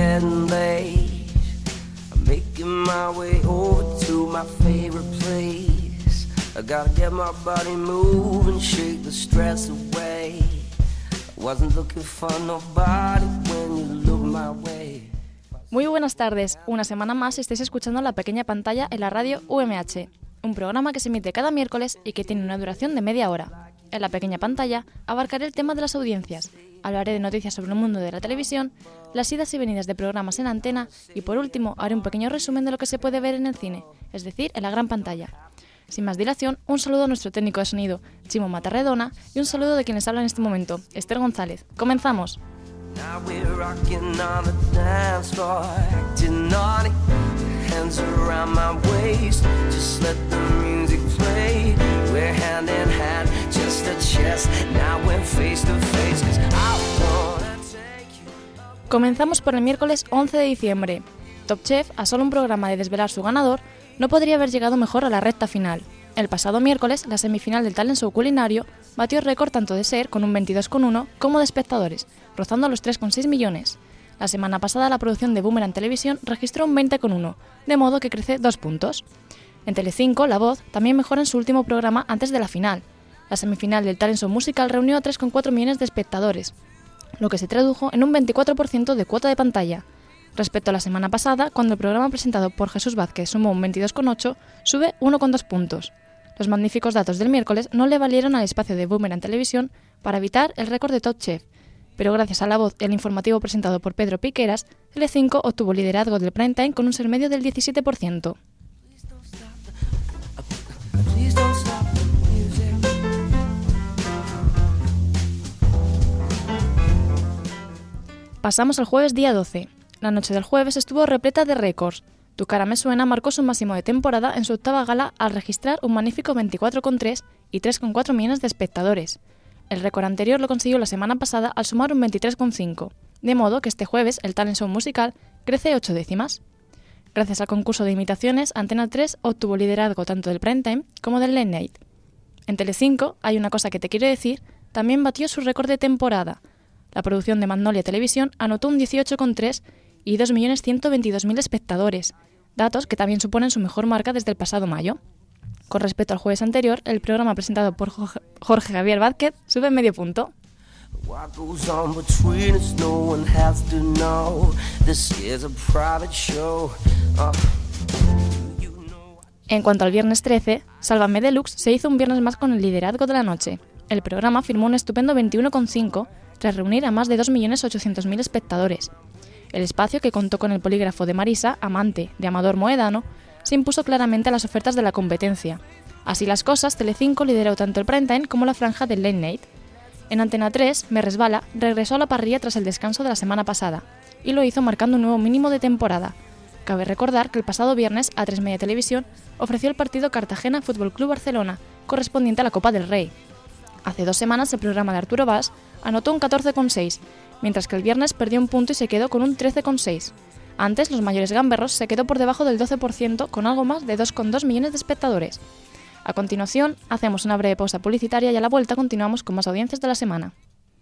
getting late. I'm making my way over to my favorite place. I gotta get my body moving, shake the stress away. I wasn't looking for nobody when you look my way. Muy buenas tardes, una semana más estáis escuchando La Pequeña Pantalla en la radio UMH, un programa que se emite cada miércoles y que tiene una duración de media hora. En La Pequeña Pantalla abarcaré el tema de las audiencias, hablaré de noticias sobre el mundo de la televisión, las idas y venidas de programas en antena y por último haré un pequeño resumen de lo que se puede ver en el cine, es decir, en la gran pantalla. Sin más dilación, un saludo a nuestro técnico de sonido, Chimo Matarredona, y un saludo de quien les habla en este momento, Esther González. ¡Comenzamos! Now we're rocking on the dance floor, acting naughty. Hands around my waist, just let the music play. We're hand in hand, chest to chest. Now we're face to face, 'cause I wanna take you. Comenzamos por el miércoles 11 de diciembre. Top Chef, a solo un programa de desvelar su ganador, no podría haber llegado mejor a la recta final. El pasado miércoles, la semifinal del talent show culinario batió el récord tanto de SER con un 22,1 como de espectadores, rozando los 3,6 millones. La semana pasada la producción de Boomerang Televisión registró un 20,1, de modo que crece 2 puntos. En Telecinco, La Voz también mejora en su último programa antes de la final. La semifinal del talent show musical reunió a 3,4 millones de espectadores, lo que se tradujo en un 24% de cuota de pantalla. Respecto a la semana pasada, cuando el programa presentado por Jesús Vázquez sumó un 22,8, sube 1,2 puntos. Los magníficos datos del miércoles no le valieron al espacio de Boomerang Televisión para evitar el récord de Top Chef, pero gracias a La Voz y al informativo presentado por Pedro Piqueras, Telecinco obtuvo liderazgo del prime time con un ser medio del 17%. Pasamos al jueves día 12. La noche del jueves estuvo repleta de récords. Tu cara me suena marcó su máximo de temporada en su octava gala al registrar un magnífico 24,3 y 3,4 millones de espectadores. El récord anterior lo consiguió la semana pasada al sumar un 23,5, de modo que este jueves el talent show musical crece 8 décimas. Gracias al concurso de imitaciones, Antena 3 obtuvo liderazgo tanto del prime time como del late night. En Telecinco, Hay una cosa que te quiero decir, también batió su récord de temporada. La producción de Magnolia Televisión anotó un 18,3 y 2.122.000 espectadores, datos que también suponen su mejor marca desde el pasado mayo. Con respecto al jueves anterior, el programa presentado por Jorge Javier Vázquez sube medio punto. En cuanto al viernes 13, Sálvame Deluxe se hizo un viernes más con el liderazgo de la noche. El programa firmó un estupendo 21,5 tras reunir a más de 2.800.000 espectadores. El espacio, que contó con el polígrafo de Marisa, amante de Amador Moedano, se impuso claramente a las ofertas de la competencia. Así las cosas, Telecinco lideró tanto el prime time como la franja del late night. En Antena 3, Me Resbala regresó a la parrilla tras el descanso de la semana pasada, y lo hizo marcando un nuevo mínimo de temporada. Cabe recordar que el pasado viernes A3 Media Televisión ofreció el partido Cartagena Fútbol Club Barcelona, correspondiente a la Copa del Rey. Hace 2 semanas el programa de Arturo Valls anotó un 14,6, mientras que el viernes perdió un punto y se quedó con un 13,6. Antes, Los Mayores Gamberros se quedó por debajo del 12% con algo más de 2,2 millones de espectadores. A continuación, hacemos una breve pausa publicitaria y a la vuelta continuamos con más audiencias de la semana.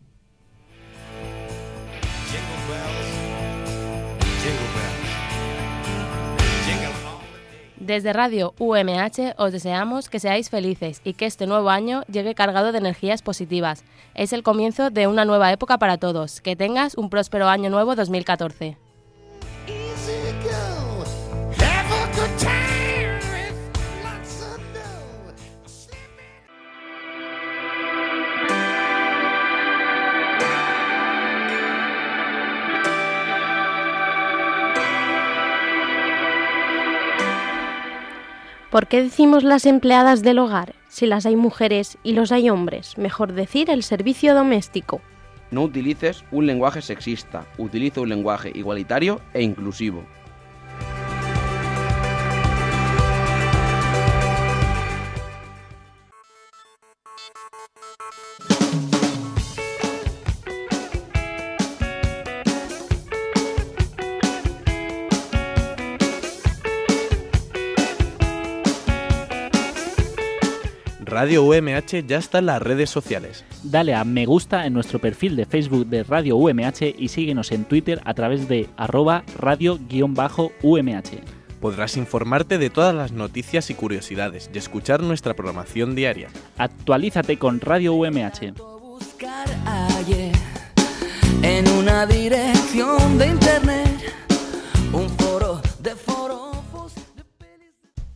Desde Radio UMH os deseamos que seáis felices y que este nuevo año llegue cargado de energías positivas. Es el comienzo de una nueva época para todos. Que tengas un próspero año nuevo 2014. ¿Por qué decimos las empleadas del hogar? Si las hay mujeres y los hay hombres, mejor decir el servicio doméstico. No utilices un lenguaje sexista, utiliza un lenguaje igualitario e inclusivo. Radio UMH ya está en las redes sociales. Dale a me gusta en nuestro perfil de Facebook de Radio UMH y síguenos en Twitter a través de @radio_UMH. Podrás informarte de todas las noticias y curiosidades y escuchar nuestra programación diaria. Actualízate con Radio UMH. Buscar ayer en una dirección de internet, un foro de forofos de pelis.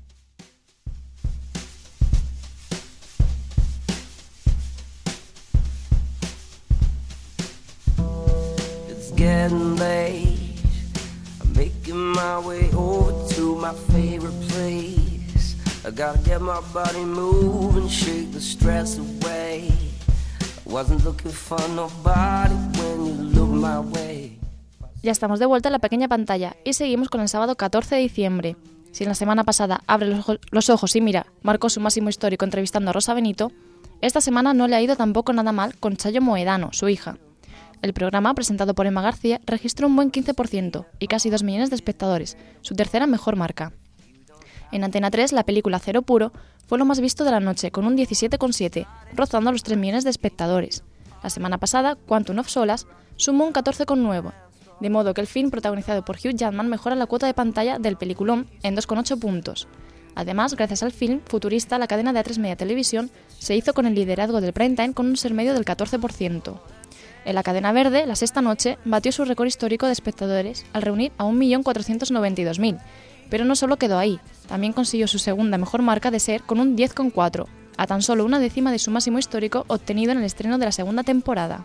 It's getting late. I'm making my way over to my favorite place. I gotta get my body moving, shake the stress away. Wasn't looking for nobody when you look my way. Ya estamos de vuelta en la pequeña pantalla y seguimos con el sábado 14 de diciembre. Si en la semana pasada Abre los ojos y mira marcó su máximo histórico entrevistando a Rosa Benito, esta semana no le ha ido tampoco nada mal con Chayo Moedano, su hija. El programa, presentado por Emma García, registró un buen 15% y casi 2 millones de espectadores, su tercera mejor marca. En Antena 3, la película Cero Puro fue lo más visto de la noche, con un 17,7, rozando los 3 millones de espectadores. La semana pasada, Quantum of Solace sumó un 14,9, de modo que el film protagonizado por Hugh Jackman mejora la cuota de pantalla del peliculón en 2,8 puntos. Además, gracias al film futurista, la cadena de A3 Media Televisión se hizo con el liderazgo del prime time con un ser medio del 14%. En la cadena verde, La Sexta Noche batió su récord histórico de espectadores al reunir a 1.492.000, pero no solo quedó ahí, también consiguió su segunda mejor marca de SER con un 10,4, a tan solo una décima de su máximo histórico obtenido en el estreno de la segunda temporada.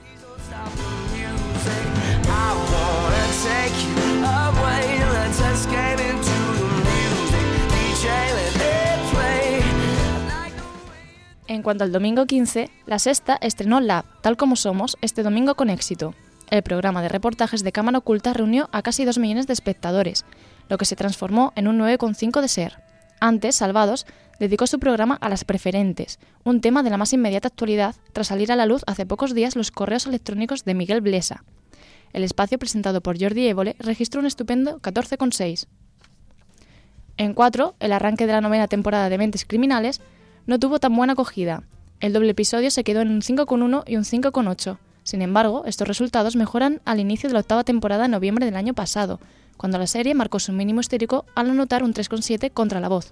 En cuanto al domingo 15, La Sexta estrenó Lab, Tal como somos, este domingo con éxito. El programa de reportajes de cámara oculta reunió a casi 2 millones de espectadores, lo que se transformó en un 9,5 de SER. Antes, Salvados dedicó su programa a las preferentes, un tema de la más inmediata actualidad tras salir a la luz hace pocos días los correos electrónicos de Miguel Blesa. El espacio, presentado por Jordi Évole, registró un estupendo 14,6. En 4, el arranque de la 9ª temporada de Mentes Criminales no tuvo tan buena acogida. El doble episodio se quedó en un 5,1 y un 5,8. Sin embargo, estos resultados mejoran al inicio de la 8ª temporada en noviembre del año pasado, cuando la serie marcó su mínimo histórico al anotar un 3,7 contra La Voz.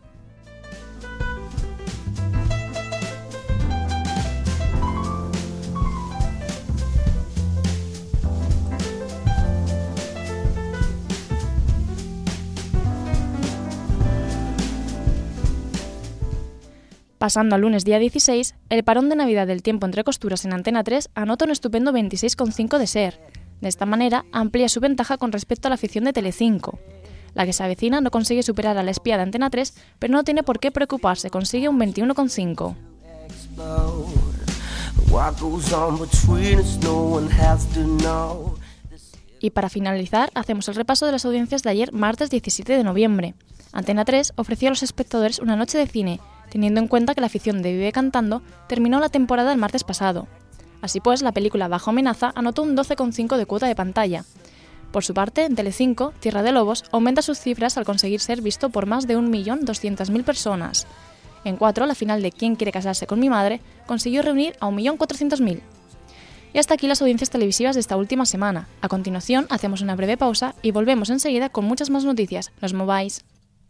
Pasando al lunes día 16, el parón de Navidad del tiempo entre costuras en Antena 3 anota un estupendo 26,5 de SER. De esta manera, amplía su ventaja con respecto a la afición de Telecinco. La que se avecina no consigue superar a La Espía de Antena 3, pero no tiene por qué preocuparse, consigue un 21,5. Y para finalizar, hacemos el repaso de las audiencias de ayer, martes 17 de noviembre. Antena 3 ofreció a los espectadores una noche de cine, teniendo en cuenta que la afición de Vive Cantando terminó la temporada el martes pasado. Así pues, la película Bajo amenaza anotó un 12,5 de cuota de pantalla. Por su parte, en Telecinco, Tierra de Lobos aumenta sus cifras al conseguir ser visto por más de 1.200.000 personas. En 4, la final de ¿Quién quiere casarse con mi madre? Consiguió reunir a 1.400.000. Y hasta aquí las audiencias televisivas de esta última semana. A continuación, hacemos una breve pausa y volvemos enseguida con muchas más noticias. No os mováis.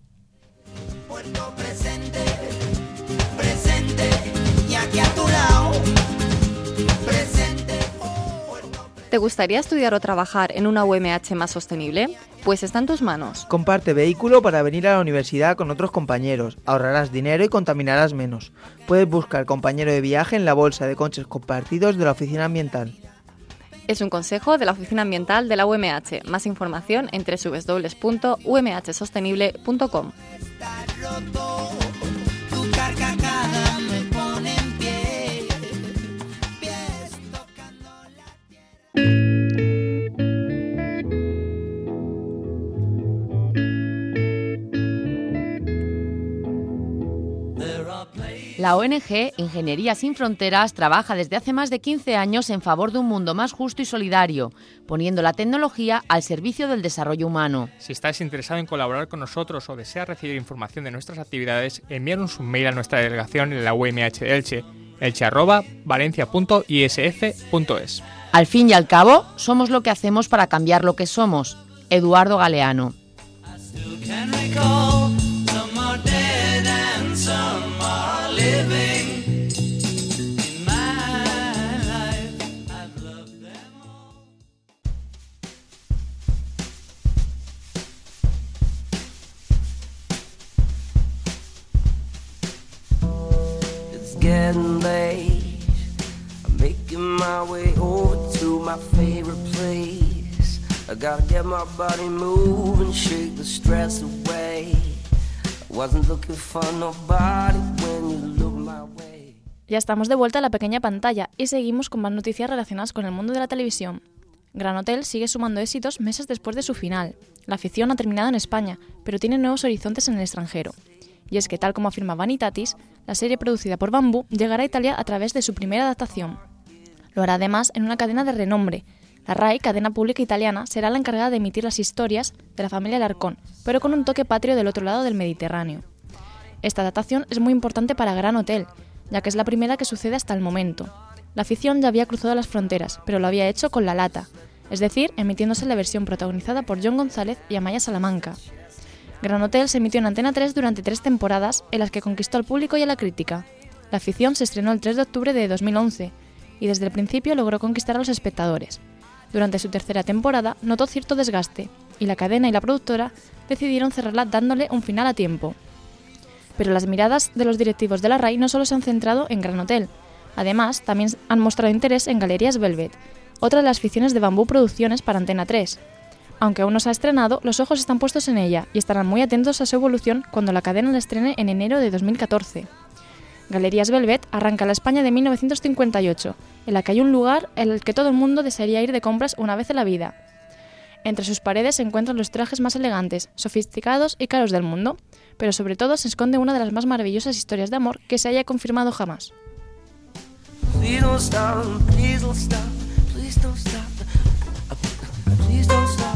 Y a tu lado, presente. ¿Te gustaría estudiar o trabajar en una UMH más sostenible? Pues está en tus manos. Comparte vehículo para venir a la universidad con otros compañeros. Ahorrarás dinero y contaminarás menos. Puedes buscar compañero de viaje en la bolsa de coches compartidos de la Oficina Ambiental. Es un consejo de la Oficina Ambiental de la UMH. Más información en www.umhsostenible.com. There are places La ONG Ingeniería Sin Fronteras trabaja desde hace más de 15 años en favor de un mundo más justo y solidario, poniendo la tecnología al servicio del desarrollo humano. Si estás interesado en colaborar con nosotros o deseas recibir información de nuestras actividades, envíanos un mail a nuestra delegación en la UMH de Elche, elche@valencia.isf.es. Al fin y al cabo, somos lo que hacemos para cambiar lo que somos. Eduardo Galeano. Getting late, I'm making my way over to my favorite place. I gotta get my body moving, shake the stress away. I wasn't looking for nobody when you look my way. Ya estamos de vuelta a la pequeña pantalla y seguimos con más noticias relacionadas con el mundo de la televisión. Gran Hotel sigue sumando éxitos meses después de su final. La ficción ha terminado en España, pero tiene nuevos horizontes en el extranjero. Y es que, tal como afirma Vanitatis, la serie producida por Bambú llegará a Italia a través de su primera adaptación. Lo hará además en una cadena de renombre. La RAI, cadena pública italiana, será la encargada de emitir las historias de la familia Alarcón, pero con un toque patrio del otro lado del Mediterráneo. Esta adaptación es muy importante para Gran Hotel, ya que es la primera que sucede hasta el momento. La ficción ya había cruzado las fronteras, pero lo había hecho con La Lata, es decir, emitiéndose la versión protagonizada por John González y Amaya Salamanca. Gran Hotel se emitió en Antena 3 durante 3 temporadas, en las que conquistó al público y a la crítica. La ficción se estrenó el 3 de octubre de 2011 y desde el principio logró conquistar a los espectadores. Durante su tercera temporada notó cierto desgaste y la cadena y la productora decidieron cerrarla dándole un final a tiempo. Pero las miradas de los directivos de la RAI no solo se han centrado en Gran Hotel. Además, también han mostrado interés en Galerías Velvet, otra de las ficciones de Bambú Producciones para Antena 3. Aunque aún no se ha estrenado, los ojos están puestos en ella y estarán muy atentos a su evolución cuando la cadena la estrene en enero de 2014. Galerías Velvet arranca la España de 1958, en la que hay un lugar en el que todo el mundo desearía ir de compras una vez en la vida. Entre sus paredes se encuentran los trajes más elegantes, sofisticados y caros del mundo, pero sobre todo se esconde una de las más maravillosas historias de amor que se haya confirmado jamás. Please don't stop, please don't stop, please don't stop, please don't stop.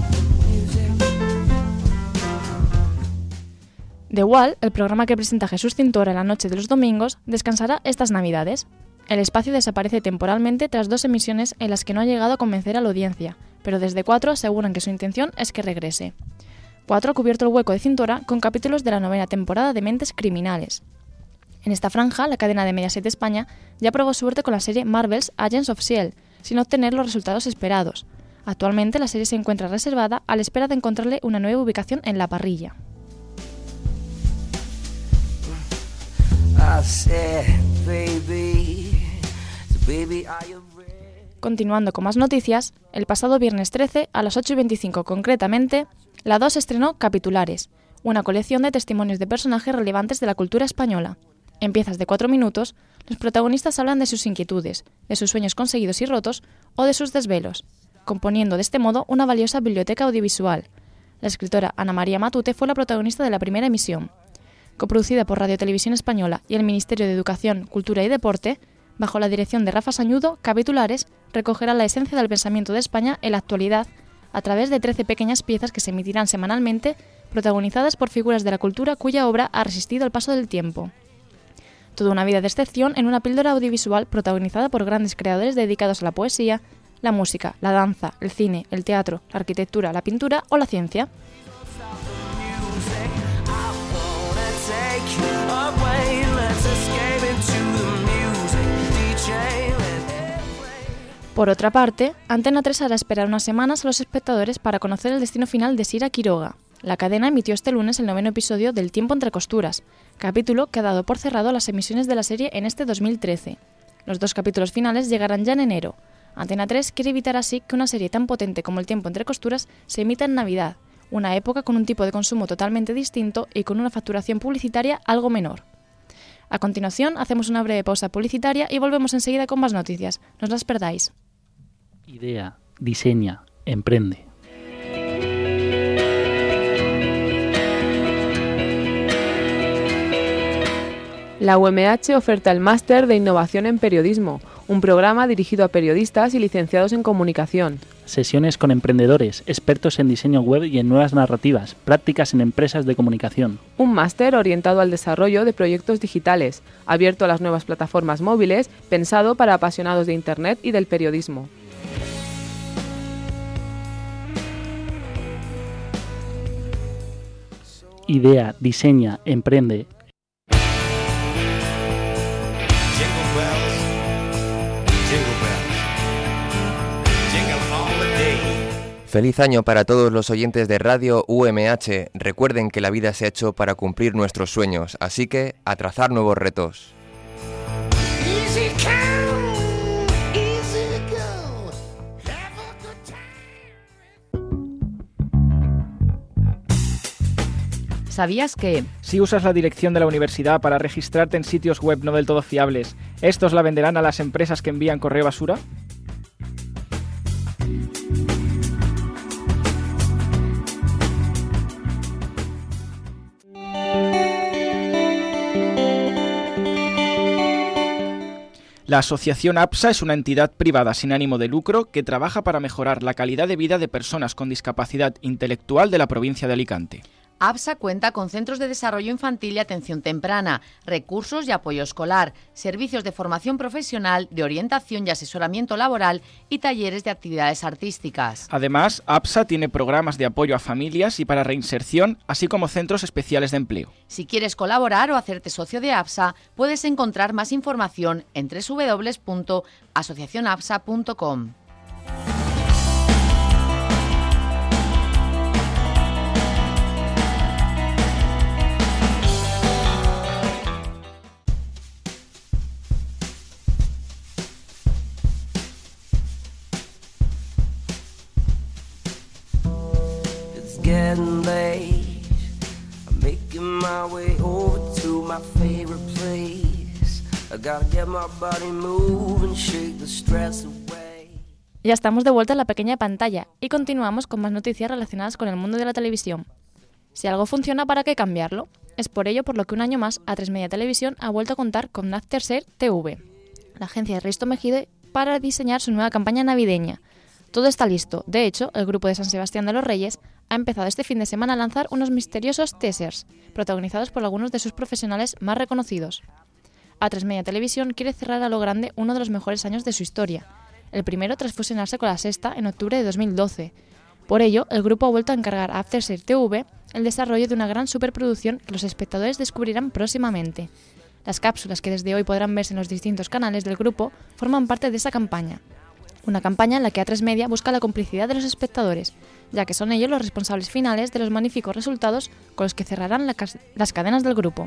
The Wall, el programa que presenta Jesús Cintora en la noche de los domingos, descansará estas Navidades. El espacio desaparece temporalmente tras 2 emisiones en las que no ha llegado a convencer a la audiencia, pero desde 4 aseguran que su intención es que regrese. 4 ha cubierto el hueco de Cintora con capítulos de la 9ª temporada de Mentes Criminales. En esta franja, la cadena de Mediaset España ya probó suerte con la serie Marvel's Agents of S.H.I.E.L.D., sin obtener los resultados esperados. Actualmente la serie se encuentra reservada a la espera de encontrarle una nueva ubicación en la parrilla. Continuando con más noticias, el pasado viernes 13, a las 8:25 concretamente, La 2 estrenó Capitulares, una colección de testimonios de personajes relevantes de la cultura española. En piezas de 4 minutos, los protagonistas hablan de sus inquietudes, de sus sueños conseguidos y rotos o de sus desvelos, componiendo de este modo una valiosa biblioteca audiovisual. La escritora Ana María Matute fue la protagonista de la primera emisión. Coproducida por Radio Televisión Española y el Ministerio de Educación, Cultura y Deporte, bajo la dirección de Rafa Sañudo, Capitulares recogerá la esencia del pensamiento de España en la actualidad a través de 13 pequeñas piezas que se emitirán semanalmente, protagonizadas por figuras de la cultura cuya obra ha resistido al paso del tiempo. Toda una vida de excepción en una píldora audiovisual protagonizada por grandes creadores dedicados a la poesía, la música, la danza, el cine, el teatro, la arquitectura, la pintura o la ciencia. Por otra parte, Antena 3 hará esperar unas semanas a los espectadores para conocer el destino final de Sira Quiroga. La cadena emitió este lunes el 9º episodio del Tiempo entre costuras, capítulo que ha dado por cerrado las emisiones de la serie en este 2013. Los 2 capítulos finales llegarán ya en enero. Antena 3 quiere evitar así que una serie tan potente como El Tiempo entre costuras se emita en Navidad, una época con un tipo de consumo totalmente distinto y con una facturación publicitaria algo menor. A continuación, hacemos una breve pausa publicitaria y volvemos enseguida con más noticias. No os las perdáis. Idea, diseña, emprende. La UMH oferta el Máster de Innovación en Periodismo, un programa dirigido a periodistas y licenciados en comunicación. Sesiones con emprendedores, expertos en diseño web y en nuevas narrativas, prácticas en empresas de comunicación. Un máster orientado al desarrollo de proyectos digitales, abierto a las nuevas plataformas móviles, pensado para apasionados de Internet y del periodismo. Idea, diseña, emprende. Feliz año para todos los oyentes de Radio UMH. Recuerden que la vida se ha hecho para cumplir nuestros sueños, así que a trazar nuevos retos. ¿Sabías que? Si usas la dirección de la universidad para registrarte en sitios web no del todo fiables, ¿estos la venderán a las empresas que envían correo basura? La asociación APSA es una entidad privada sin ánimo de lucro que trabaja para mejorar la calidad de vida de personas con discapacidad intelectual de la provincia de Alicante. APSA cuenta con centros de desarrollo infantil y atención temprana, recursos y apoyo escolar, servicios de formación profesional, de orientación y asesoramiento laboral y talleres de actividades artísticas. Además, APSA tiene programas de apoyo a familias y para reinserción, así como centros especiales de empleo. Si quieres colaborar o hacerte socio de APSA, puedes encontrar más información en www.asociacionapsa.com. Getting late, I'm making my way over to my favorite place. I gotta get my body moving, shake the stress away. Ya estamos de vuelta en la pequeña pantalla y continuamos con más noticias relacionadas con el mundo de la televisión. Si algo funciona, ¿para qué cambiarlo? Es por ello por lo que un año más A3 Media Televisión ha vuelto a contar con Aftershare TV, la agencia de Risto Mejide, para diseñar su nueva campaña navideña. Todo está listo. De hecho, el grupo de San Sebastián de los Reyes ha empezado este fin de semana a lanzar unos misteriosos teasers, protagonizados por algunos de sus profesionales más reconocidos. A3 Media Televisión quiere cerrar a lo grande uno de los mejores años de su historia, el primero tras fusionarse con La Sexta en octubre de 2012. Por ello, el grupo ha vuelto a encargar a Aftershare TV el desarrollo de una gran superproducción que los espectadores descubrirán próximamente. Las cápsulas que desde hoy podrán verse en los distintos canales del grupo forman parte de esa campaña. Una campaña en la que A3 Media busca la complicidad de los espectadores, ya que son ellos los responsables finales de los magníficos resultados con los que cerrarán las cadenas del grupo.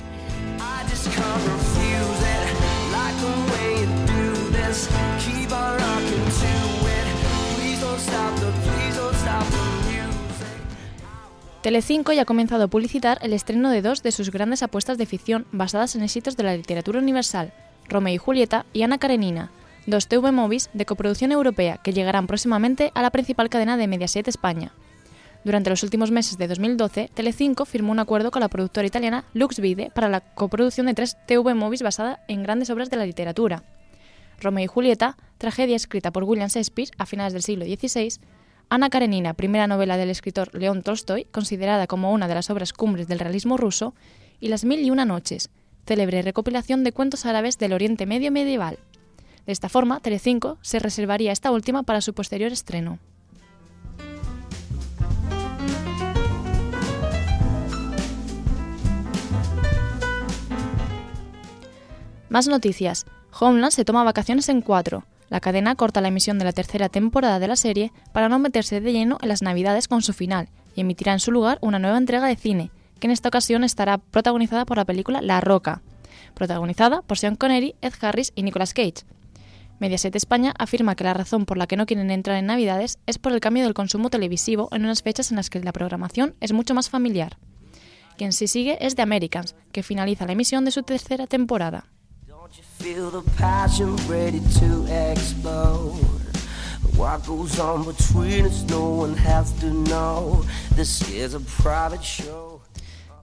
Telecinco ya ha comenzado a publicitar el estreno de dos de sus grandes apuestas de ficción basadas en éxitos de la literatura universal, Romeo y Julieta y Ana Karenina, dos TV movies de coproducción europea que llegarán próximamente a la principal cadena de Mediaset España. Durante los últimos meses de 2012, Telecinco firmó un acuerdo con la productora italiana Lux Vide para la coproducción de 3 TV movies basada en grandes obras de la literatura. Romeo y Julieta, tragedia escrita por William Shakespeare a finales del siglo XVI, Ana Karenina, primera novela del escritor León Tolstoy, considerada como una de las obras cumbres del realismo ruso, y Las mil y una noches, célebre recopilación de cuentos árabes del Oriente Medio medieval. De esta forma, Telecinco se reservaría esta última para su posterior estreno. Más noticias. Homeland se toma vacaciones en 4. La cadena corta la emisión de la tercera temporada de la serie para no meterse de lleno en las Navidades con su final y emitirá en su lugar una nueva entrega de cine, que en esta ocasión estará protagonizada por la película La Roca, protagonizada por Sean Connery, Ed Harris y Nicolas Cage. Mediaset España afirma que la razón por la que no quieren entrar en Navidades es por el cambio del consumo televisivo en unas fechas en las que la programación es mucho más familiar. Quien sí sigue es The Americans, que finaliza la emisión de su tercera temporada.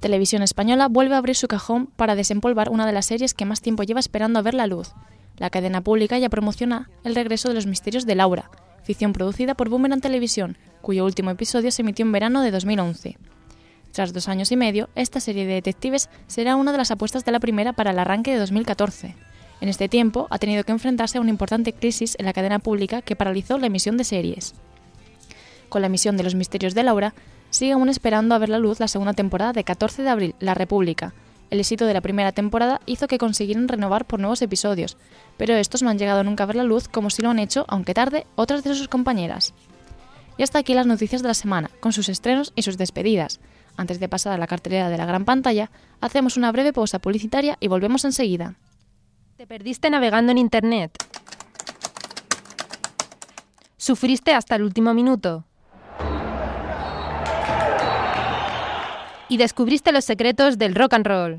Televisión Española vuelve a abrir su cajón para desempolvar una de las series que más tiempo lleva esperando a ver la luz. La cadena pública ya promociona el regreso de Los misterios de Laura, ficción producida por Boomerang Televisión, cuyo último episodio se emitió en verano de 2011. Tras 2 años y medio, esta serie de detectives será una de las apuestas de la primera para el arranque de 2014. En este tiempo, ha tenido que enfrentarse a una importante crisis en la cadena pública que paralizó la emisión de series. Con la emisión de Los misterios de Laura, sigue aún esperando a ver la luz la segunda temporada de 14 de abril, La República. El éxito de la primera temporada hizo que consiguieran renovar por nuevos episodios, pero estos no han llegado nunca a ver la luz como si lo han hecho, aunque tarde, otras de sus compañeras. Y hasta aquí las noticias de la semana, con sus estrenos y sus despedidas. Antes de pasar a la cartelera de la gran pantalla, hacemos una breve pausa publicitaria y volvemos enseguida. ¿Te perdiste navegando en Internet? ¿Sufriste hasta el último minuto? ¿Y descubriste los secretos del rock and roll?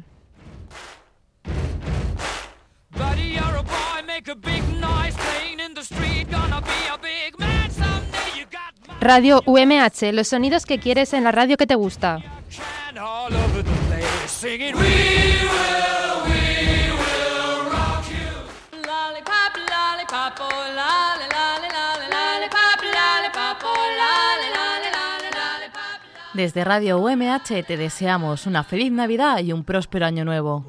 Radio UMH, los sonidos que quieres en la radio que te gusta. Desde Radio UMH te deseamos una feliz Navidad y un próspero año nuevo.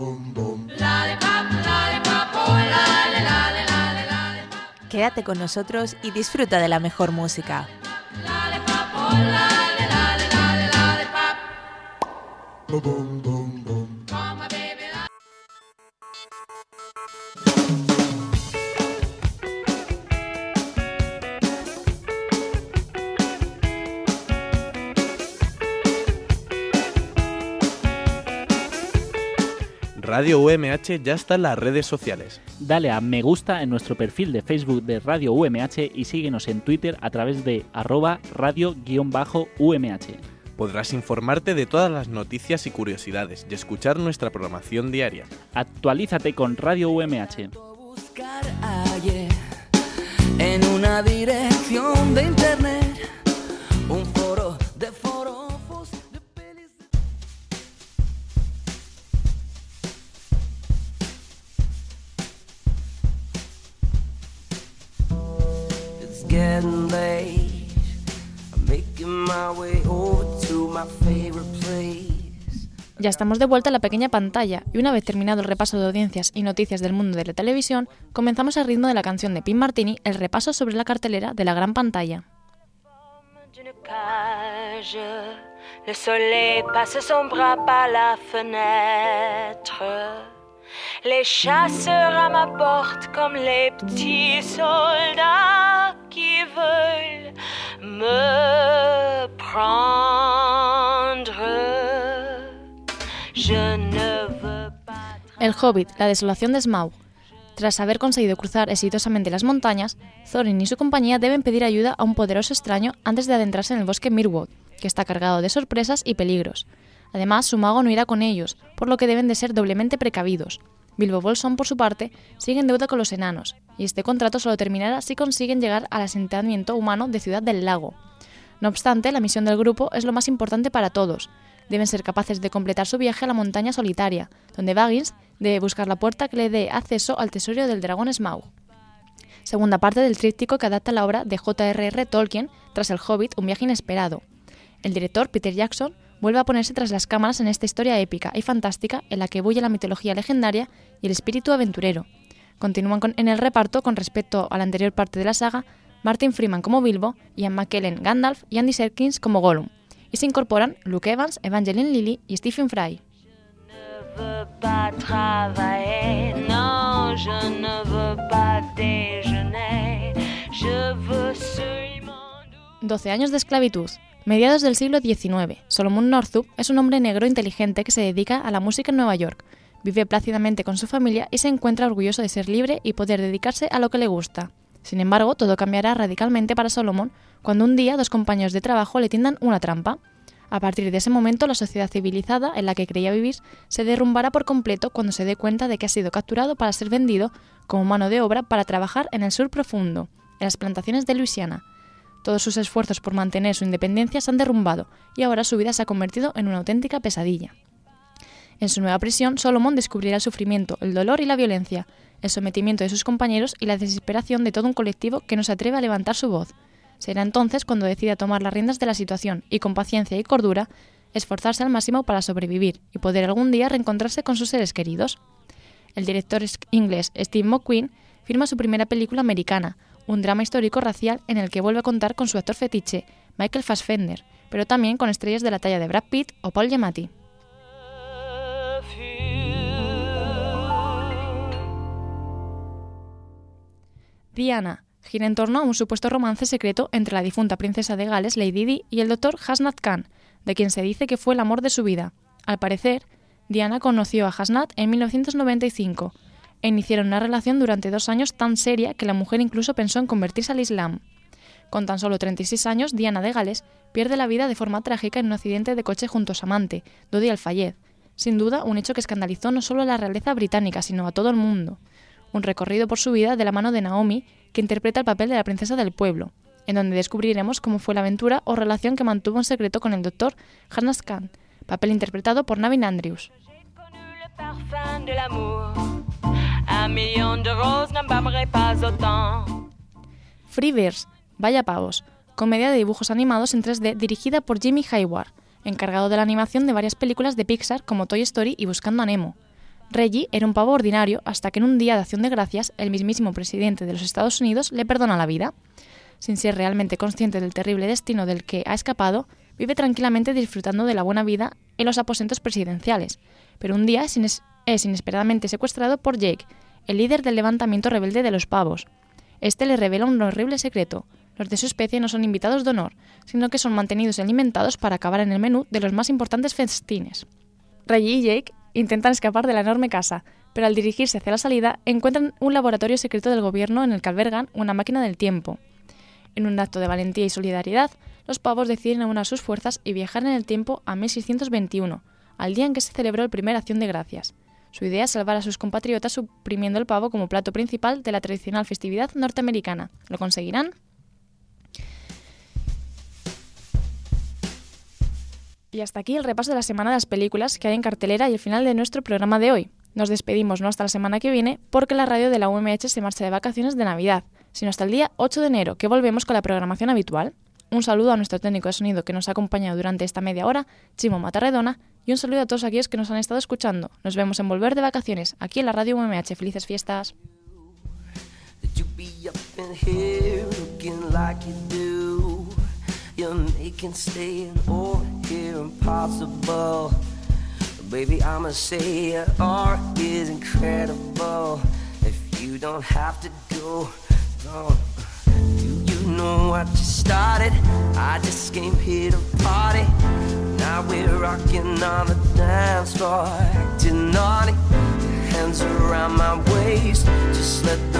Quédate con nosotros y disfruta de la mejor música. Radio UMH ya está en las redes sociales. Dale a me gusta en nuestro perfil de Facebook de Radio UMH y síguenos en Twitter a través de @radio_UMH. Podrás informarte de todas las noticias y curiosidades y escuchar nuestra programación diaria. Actualízate con Radio UMH. En una dirección de internet, un foro de forofos de pelis. It's getting late. I'm making my way over to my favorite place. Ya estamos de vuelta a la pequeña pantalla y una vez terminado el repaso de audiencias y noticias del mundo de la televisión, comenzamos al ritmo de la canción de Pim Martini el repaso sobre la cartelera de la gran pantalla. Le soleil passe son bras par la fenêtre. Les chasseurs à ma porte comme les petits soldats qui veulent me prendre. El Hobbit, la desolación de Smaug. Tras haber conseguido cruzar exitosamente las montañas, Thorin y su compañía deben pedir ayuda a un poderoso extraño antes de adentrarse en el bosque Mirkwood, que está cargado de sorpresas y peligros. Además, su mago no irá con ellos, por lo que deben de ser doblemente precavidos. Bilbo Bolsón, por su parte, sigue en deuda con los enanos, y este contrato solo terminará si consiguen llegar al asentamiento humano de Ciudad del Lago. No obstante, la misión del grupo es lo más importante para todos. Deben ser capaces de completar su viaje a la montaña solitaria, donde Baggins debe buscar la puerta que le dé acceso al tesoro del dragón Smaug. Segunda parte del tríptico que adapta la obra de J.R.R. Tolkien tras El Hobbit, un viaje inesperado. El director, Peter Jackson, vuelve a ponerse tras las cámaras en esta historia épica y fantástica en la que bulle la mitología legendaria y el espíritu aventurero. Continúan en el reparto con respecto a la anterior parte de la saga Martin Freeman como Bilbo, Ian McKellen Gandalf y Andy Serkis como Gollum. Y se incorporan Luke Evans, Evangeline Lilly y Stephen Fry. 12 años de esclavitud. Mediados del siglo XIX, Solomon Northup es un hombre negro inteligente que se dedica a la música en Nueva York. Vive plácidamente con su familia y se encuentra orgulloso de ser libre y poder dedicarse a lo que le gusta. Sin embargo, todo cambiará radicalmente para Solomon cuando un día 2 compañeros de trabajo le tiendan una trampa. A partir de ese momento, la sociedad civilizada en la que creía vivir se derrumbará por completo cuando se dé cuenta de que ha sido capturado para ser vendido como mano de obra para trabajar en el sur profundo, en las plantaciones de Luisiana. Todos sus esfuerzos por mantener su independencia se han derrumbado y ahora su vida se ha convertido en una auténtica pesadilla. En su nueva prisión, Solomon descubrirá el sufrimiento, el dolor y la violencia, el sometimiento de sus compañeros y la desesperación de todo un colectivo que no se atreve a levantar su voz. Será entonces cuando decida tomar las riendas de la situación y, con paciencia y cordura, esforzarse al máximo para sobrevivir y poder algún día reencontrarse con sus seres queridos. El director inglés Steve McQueen firma su primera película americana, un drama histórico racial en el que vuelve a contar con su actor fetiche, Michael Fassbender, pero también con estrellas de la talla de Brad Pitt o Paul Giamatti. Diana gira en torno a un supuesto romance secreto entre la difunta princesa de Gales, Lady Di, y el Dr. Hasnat Khan, de quien se dice que fue el amor de su vida. Al parecer, Diana conoció a Hasnat en 1995 e iniciaron una relación durante 2 años tan seria que la mujer incluso pensó en convertirse al Islam. Con tan solo 36 años, Diana de Gales pierde la vida de forma trágica en un accidente de coche junto a su amante, Dodi Al-Fayed. Sin duda, un hecho que escandalizó no solo a la realeza británica, sino a todo el mundo. Un recorrido por su vida de la mano de Naomi, que interpreta el papel de la princesa del pueblo, en donde descubriremos cómo fue la aventura o relación que mantuvo en secreto con el Dr. Hasnat Khan, papel interpretado por Naveen Andrews. Freebirds, vaya pavos, comedia de dibujos animados en 3D dirigida por Jimmy Hayward, encargado de la animación de varias películas de Pixar como Toy Story y Buscando a Nemo. Reggie era un pavo ordinario hasta que en un día de acción de gracias el mismísimo presidente de los Estados Unidos le perdona la vida. Sin ser realmente consciente del terrible destino del que ha escapado, vive tranquilamente disfrutando de la buena vida en los aposentos presidenciales. Pero un día es inesperadamente secuestrado por Jake, el líder del levantamiento rebelde de los pavos. Este le revela un horrible secreto. Los de su especie no son invitados de honor, sino que son mantenidos y alimentados para acabar en el menú de los más importantes festines. Reggie y Jake intentan escapar de la enorme casa, pero al dirigirse hacia la salida encuentran un laboratorio secreto del gobierno en el que albergan una máquina del tiempo. En un acto de valentía y solidaridad, los pavos deciden aunar sus fuerzas y viajar en el tiempo a 1621, al día en que se celebró el primer Acción de Gracias. Su idea es salvar a sus compatriotas suprimiendo el pavo como plato principal de la tradicional festividad norteamericana. ¿Lo conseguirán? Y hasta aquí el repaso de la semana de las películas que hay en cartelera y el final de nuestro programa de hoy. Nos despedimos no hasta la semana que viene porque la radio de la UMH se marcha de vacaciones de Navidad, sino hasta el día 8 de enero, que volvemos con la programación habitual. Un saludo a nuestro técnico de sonido que nos ha acompañado durante esta media hora, Chimo Matarredona, y un saludo a todos aquellos que nos han estado escuchando. Nos vemos en Volver de Vacaciones, aquí en la radio UMH. ¡Felices fiestas! You're making staying over here impossible. Baby, I'ma say your art is incredible. If you don't have to go, don't. You know what you started? I just came here to party. Now we're rocking on the dance floor, acting naughty. Hands around my waist, just let the